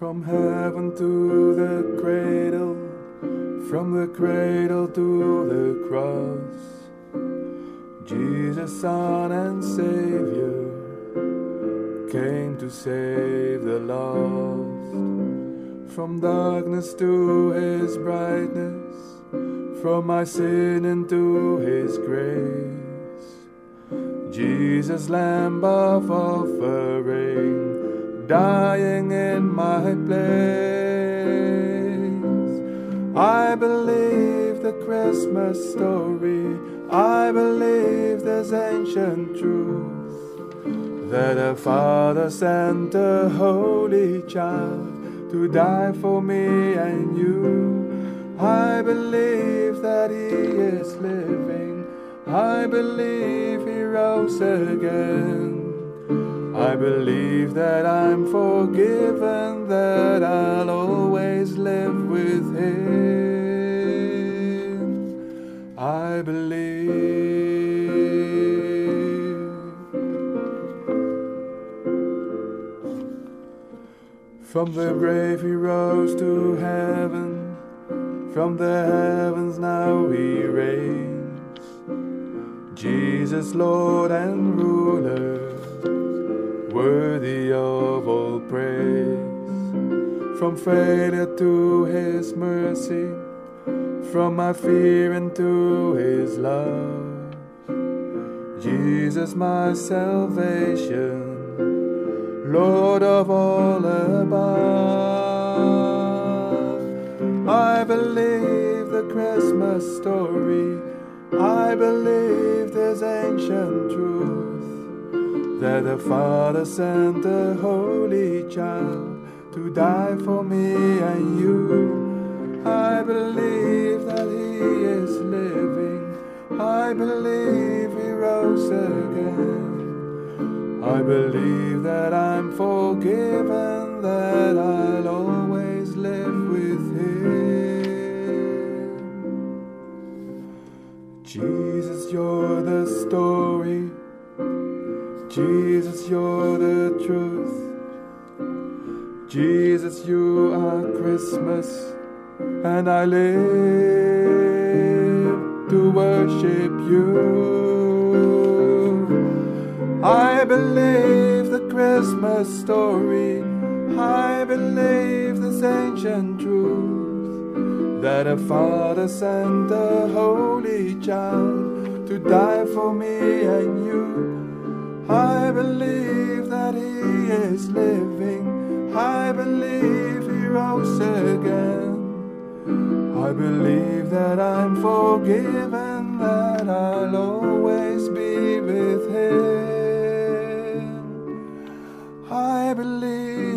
From heaven to the cradle, from the cradle to the cross, Jesus, Son and Savior, came to save the lost. From darkness to His brightness, from my sin into His grace, Jesus, Lamb of offering, dying in my place. I believe the Christmas story, I believe this ancient truth, that a Father sent a holy child to die for me and you. I believe that He is living, I believe He rose again. I believe that I'm forgiven, that I'll always live with Him. I believe. From the grave He rose to heaven, from the heavens now He reigns. Jesus, Lord and ruler, worthy of all praise. From failure to His mercy, from my fear into His love, Jesus, my salvation, Lord of all above. I believe the Christmas story, I believe this ancient truth, that the Father sent a holy child to die for me and you. I believe that He is living, I believe He rose again. I believe that I'm forgiven, that I'll always live with Him. Jesus, you're the story, Jesus, you're the truth, Jesus, you are Christmas, and I live to worship you. I believe the Christmas story, I believe this ancient truth, that a Father sent a holy child to die for me and you. I believe that He is living, I believe He rose again. I believe that I'm forgiven, that I'll always be with Him. I believe